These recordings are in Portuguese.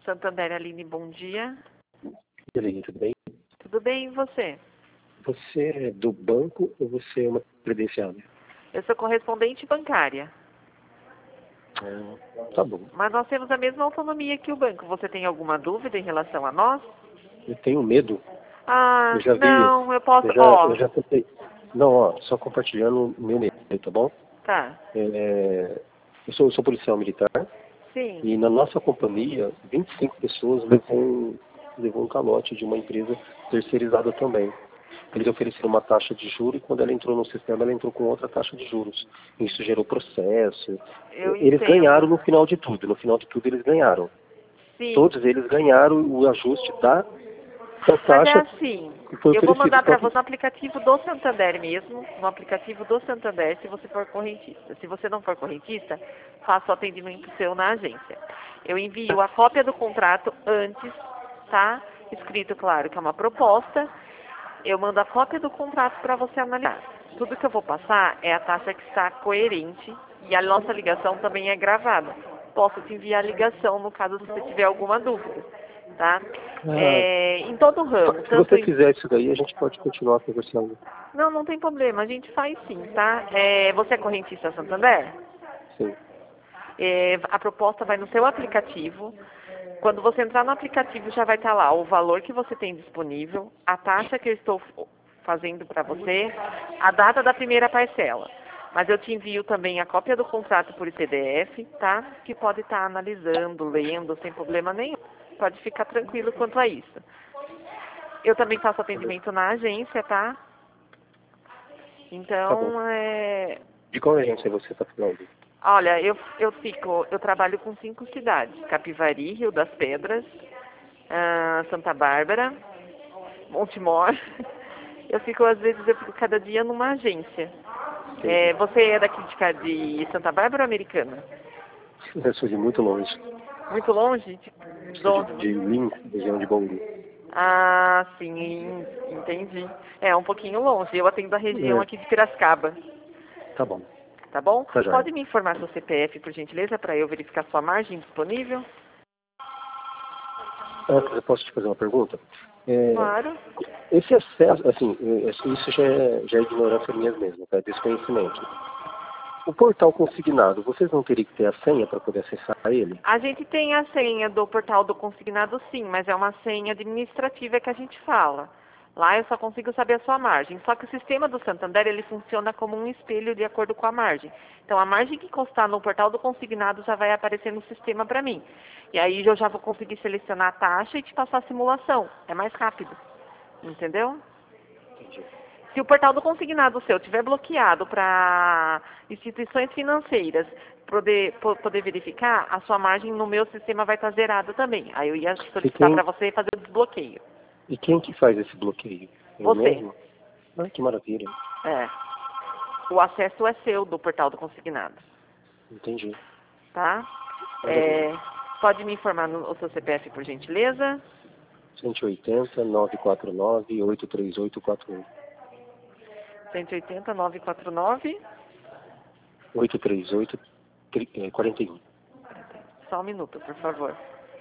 Santander, Aline, bom dia. E aí, tudo bem? Tudo bem, e você? Você é do banco ou você é uma credenciada? Eu sou correspondente bancária. Tá bom. Mas nós temos a mesma autonomia que o banco. Você tem alguma dúvida em relação a nós? Eu tenho medo. Ah, Eu já vi. não, eu posso... Eu já tentei. Não, ó, só compartilhando o meu medo, tá bom? Tá. Eu sou policial militar. Sim. E na nossa companhia, 25 pessoas levou um calote de uma empresa terceirizada também. Eles ofereceram uma taxa de juros e quando ela entrou no sistema, ela entrou com outra taxa de juros. Isso gerou processo. Eles ganharam no final de tudo. No final de tudo, eles ganharam. Sim. Todos eles ganharam o ajuste da taxa. Mas é assim, que foi eu vou mandar para oferecida. você no aplicativo do Santander mesmo, no aplicativo do Santander, se você for correntista. Se você não for correntista, faça o atendimento seu na agência. Eu envio a cópia do contrato antes, tá? Escrito, claro, que é uma proposta. Eu mando a cópia do contrato para você analisar. Tudo que eu vou passar é a taxa que está coerente e a nossa ligação também é gravada. Posso te enviar a ligação no caso se você tiver alguma dúvida, tá? Em todo o ramo. Se você fizer isso daí, a gente pode continuar conversando. Não tem problema, a gente faz sim, tá? Você é correntista Santander? Sim. A proposta vai no seu aplicativo. Quando você entrar no aplicativo já vai estar lá o valor que você tem disponível, a taxa que eu estou fazendo para você, a data da primeira parcela. Mas eu te envio também a cópia do contrato por PDF, tá? Que pode estar analisando, lendo, sem problema nenhum. Pode ficar tranquilo quanto a isso. Eu também faço atendimento na agência, tá? Então, De qual agência você está falando? Olha, eu trabalho com 5 cidades: Capivari, Rio das Pedras, Santa Bárbara, Montemor. Eu fico cada dia numa agência. Você é daqui de Santa Bárbara ou Americana? Eu sou de muito longe. Muito longe? De Lins, região de Bauru. Ah, sim, entendi. É um pouquinho longe. Eu atendo a região aqui de Piracicaba. Tá bom. Tá bom? Tá já. Pode me informar seu CPF, por gentileza, para eu verificar sua margem disponível? Eu posso te fazer uma pergunta? Claro. Esse acesso, assim, isso já é ignorância minha mesmo, tá? Desconhecimento. O portal consignado, vocês não teriam que ter a senha para poder acessar ele? A gente tem a senha do portal do consignado, sim, mas é uma senha administrativa que a gente fala. Lá eu só consigo saber a sua margem. Só que o sistema do Santander, ele funciona como um espelho de acordo com a margem. Então, a margem que constar no portal do consignado já vai aparecer no sistema para mim. E aí eu já vou conseguir selecionar a taxa e te passar a simulação. É mais rápido. Entendeu? Entendi. Se o portal do consignado seu estiver bloqueado para instituições financeiras poder verificar, a sua margem no meu sistema vai estar zerada também. Aí eu ia solicitar para você fazer o desbloqueio. E quem que faz esse bloqueio? Você. Mesmo? Ah, que maravilha. O acesso é seu do portal do consignado. Entendi. Tá? Pode me informar o seu CPF, por gentileza? 180 949 83841. 180 949 838 41. Só um minuto, por favor.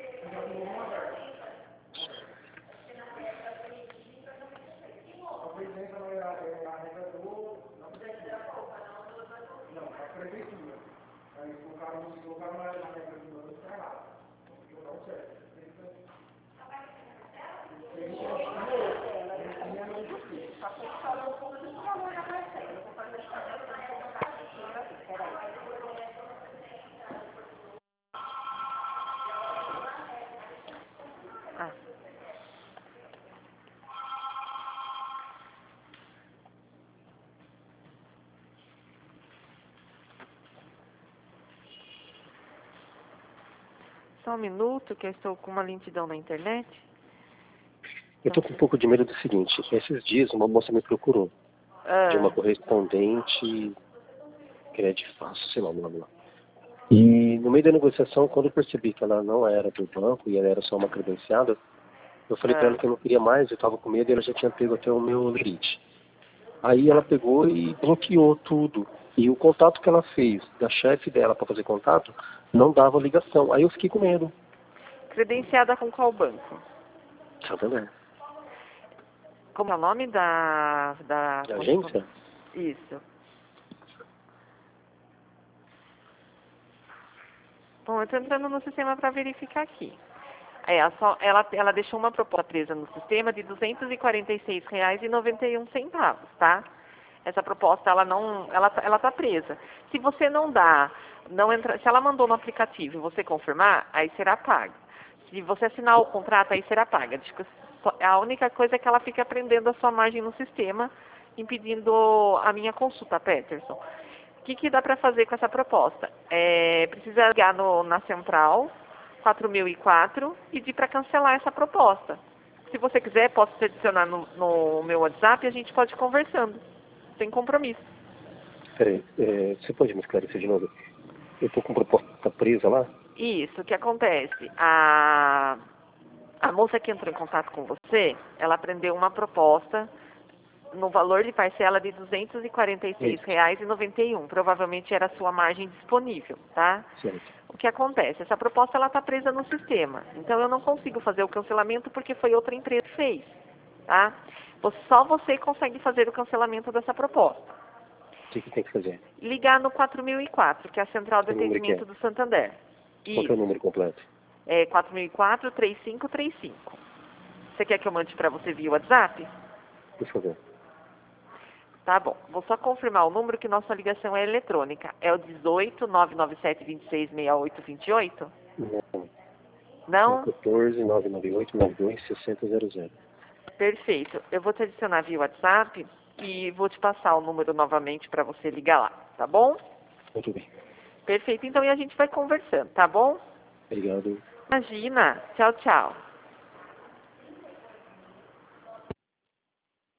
Só um minuto, que eu estou com uma lentidão na internet. Eu estou com um pouco de medo do seguinte. Esses dias uma moça me procurou. De uma correspondente que é de fácil, sei lá, blá blá. E no meio da negociação, quando eu percebi que ela não era do banco e ela era só uma credenciada, eu falei para ela que eu não queria mais, eu estava com medo e ela já tinha pego até o meu limite. Aí ela pegou e bloqueou tudo. E o contato que ela fez da chefe dela para fazer contato não dava ligação. Aí eu fiquei com medo. Credenciada com qual banco? Santander. Como é o nome da agência? Isso. Bom, eu estou entrando no sistema para verificar aqui. Ela deixou uma proposta presa no sistema de R$ 246,91, tá? Essa proposta, ela tá presa. Se você se ela mandou no aplicativo e você confirmar, aí será paga. Se você assinar o contrato, aí será paga. A única coisa é que ela fica prendendo a sua margem no sistema, impedindo a minha consulta, Peterson. O que dá para fazer com essa proposta? Precisa ligar na central 4004 e pedir para cancelar essa proposta. Se você quiser, posso te adicionar no meu WhatsApp e a gente pode ir conversando, sem compromisso. Peraí, você pode me esclarecer de novo? Eu estou com proposta presa lá? Isso, o que acontece? A moça que entrou em contato com você, ela prendeu uma proposta no valor de parcela de R$ 246,91. Provavelmente era a sua margem disponível, tá? Certo. O que acontece? Essa proposta ela está presa no sistema. Então eu não consigo fazer o cancelamento porque foi outra empresa que fez, tá? Só você consegue fazer o cancelamento dessa proposta. O que tem que fazer? Ligar no 4004, que é a central de atendimento do Santander. Qual é o número completo? 4004-3535. Você quer que eu mande para você via WhatsApp? Por favor. Tá bom. Vou só confirmar o número que nossa ligação é eletrônica. É o 18-997-26-6828? Não. Não? 14-998-92-6000. Perfeito. Eu vou te adicionar via WhatsApp e vou te passar o número novamente para você ligar lá, tá bom? Muito bem. Perfeito. Então, e a gente vai conversando, tá bom? Obrigado. Imagina. Tchau, tchau.